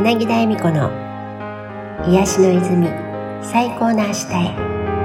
柳田恵美子の癒しの泉、最高の明日へ。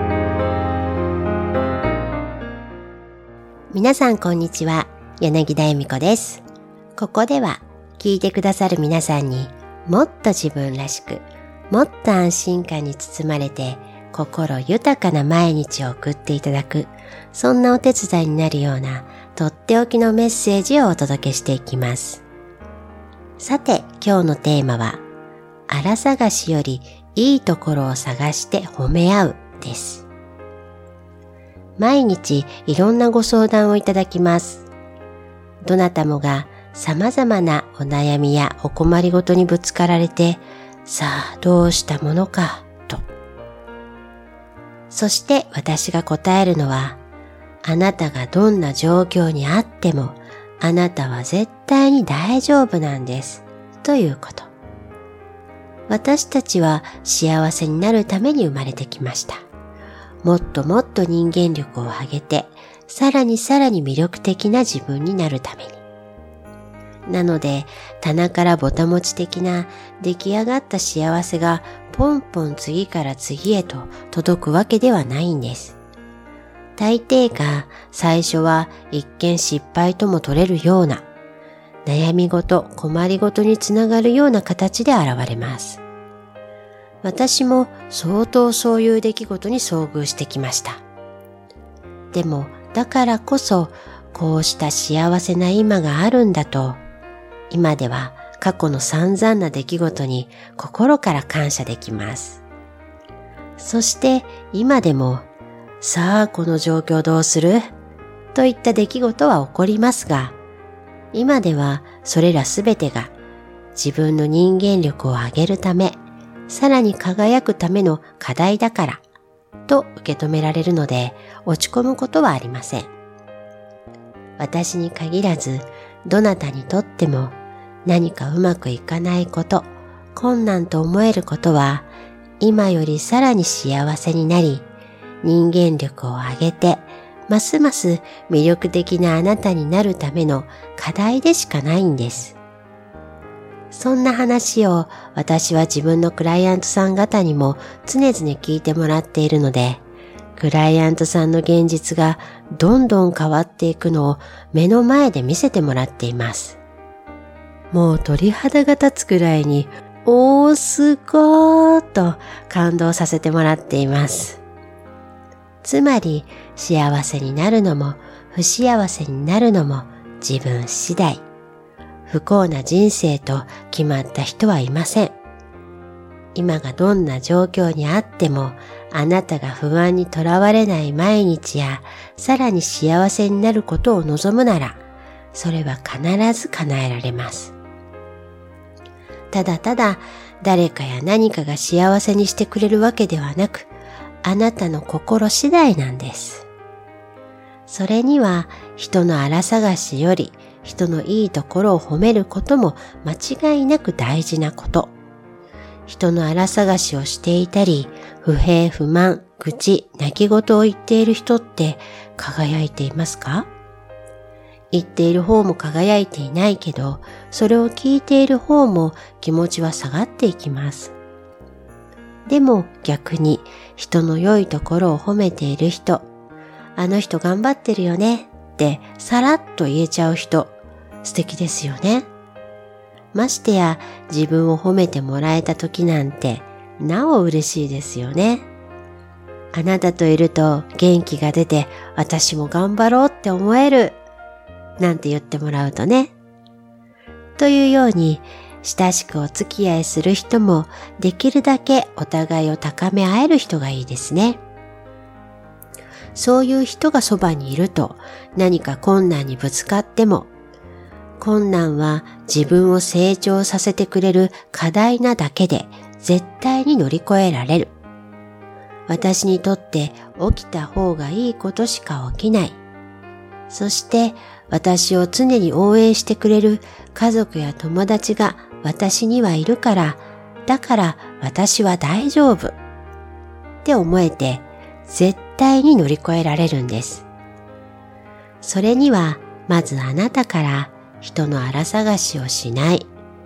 皆さんこんにちは、柳田恵美子です。ここでは聞いてくださる皆さんにもっと自分らしく、もっと安心感に包まれて心豊かな毎日を送っていただく、そんなお手伝いになるようなとっておきのメッセージをお届けしていきます。さて、今日のテーマは、あら探しよりいいところを探して褒め合うです。毎日いろんなご相談をいただきます。どなたもが様々なお悩みやお困りごとにぶつかられて、さあどうしたものかと。そして私が答えるのは、あなたがどんな状況にあっても、あなたは絶対に大丈夫なんです。ということ。私たちは幸せになるために生まれてきました。もっともっと人間力を上げて、さらに魅力的な自分になるために。なので、棚からぼたもち的な出来上がった幸せがポンポン次から次へと届くわけではないんです。大抵が最初は一見失敗とも取れるような悩み事、困り事につながるような形で現れます。私も相当そういう出来事に遭遇してきました。でもだからこそこうした幸せな今があるんだと、今では過去の散々な出来事に心から感謝できます。そして今でもさあこの状況どうする？といった出来事は起こりますが、今ではそれらすべてが自分の人間力を上げるため、さらに輝くための課題だからと受け止められるので落ち込むことはありません。私に限らずどなたにとっても何かうまくいかないこと、困難と思えることは今よりさらに幸せになり、人間力を上げて、ますます魅力的なあなたになるための課題でしかないんです。そんな話を私は自分のクライアントさん方にも常々聞いてもらっているので、クライアントさんの現実がどんどん変わっていくのを目の前で見せてもらっています。もう鳥肌が立つくらいに、すごーと感動させてもらっています。つまり幸せになるのも不幸せになるのも自分次第。不幸な人生と決まった人はいません。今がどんな状況にあっても、あなたが不安にとらわれない毎日や、さらに幸せになることを望むなら、それは必ず叶えられます。ただただ誰かや何かが幸せにしてくれるわけではなく、あなたの心次第なんです。それには人のあら探しより人のいいところを褒めることも間違いなく大事なこと。人のあら探しをしていたり、不平不満、愚痴、泣き言を言っている人って輝いていますか？言っている方も輝いていないけど、それを聞いている方も気持ちは下がっていきます。でも逆に人の良いところを褒めている人、あの人頑張ってるよねってさらっと言えちゃう人、素敵ですよね。ましてや自分を褒めてもらえた時なんてなお嬉しいですよね。あなたといると元気が出て私も頑張ろうって思えるなんて言ってもらうとね。というように親しくお付き合いする人もできるだけお互いを高め合える人がいいですね。そういう人がそばにいると何か困難にぶつかっても、困難は自分を成長させてくれる課題なだけで絶対に乗り越えられる。私にとって起きた方がいいことしか起きない。そして私を常に応援してくれる家族や友達が私にはいるから、だから私は大丈夫って思えて絶対に乗り越えられるんです。それにはまずあなたから人のあら探しをしない、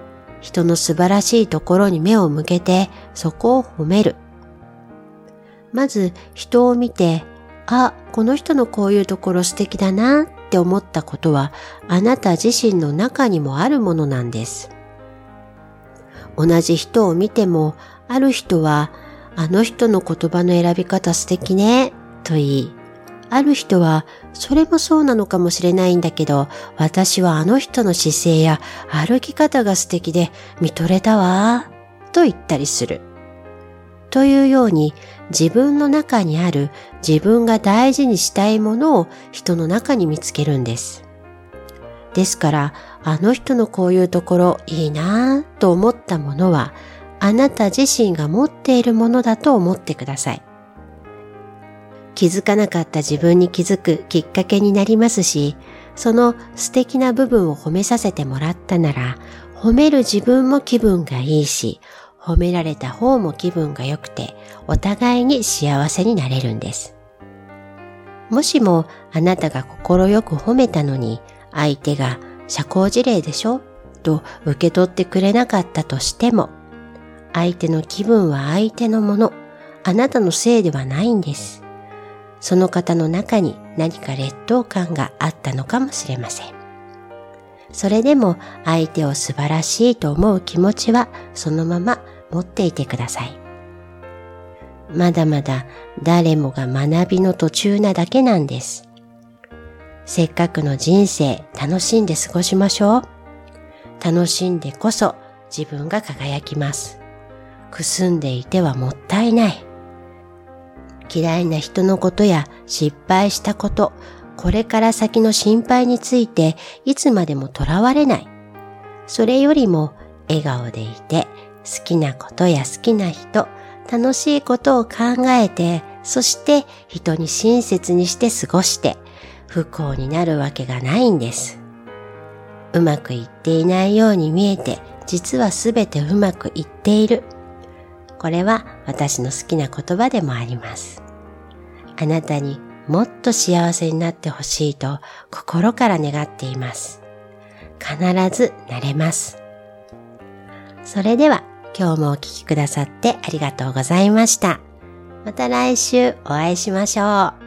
人の素晴らしいところに目を向けてそこを褒める。まず人を見て、あ、この人のこういうところ素敵だなって思ったことはあなた自身の中にもあるものなんです。同じ人を見ても、ある人はあの人の言葉の選び方素敵ねと言い、ある人はそれもそうなのかもしれないんだけど、私はあの人の姿勢や歩き方が素敵で見とれたわと言ったりする。というように自分の中にある自分が大事にしたいものを人の中に見つけるんです。ですからあの人のこういうところいいなぁと思ったものはあなた自身が持っているものだと思ってください。気づかなかった自分に気づくきっかけになりますし、その素敵な部分を褒めさせてもらったなら、褒める自分も気分がいいし、褒められた方も気分が良くて、お互いに幸せになれるんです。もしもあなたが心よく褒めたのに、相手が社交辞令でしょと受け取ってくれなかったとしても、相手の気分は相手のもの、あなたのせいではないんです。その方の中に何か劣等感があったのかもしれません。それでも相手を素晴らしいと思う気持ちはそのまま持っていてください。まだまだ誰もが学びの途中なだけなんです。せっかくの人生楽しんで過ごしましょう。楽しんでこそ自分が輝きます。くすんでいてはもったいない。嫌いな人のことや失敗したこと、これから先の心配についていつまでもとらわれない。それよりも笑顔でいて好きなことや好きな人、楽しいことを考えて、そして人に親切にして過ごして不幸になるわけがないんです。うまくいっていないように見えて、実はすべてうまくいっている。これは私の好きな言葉でもあります。あなたにもっと幸せになってほしいと心から願っています。必ずなれます。それでは今日もお聞きくださってありがとうございました。また来週お会いしましょう。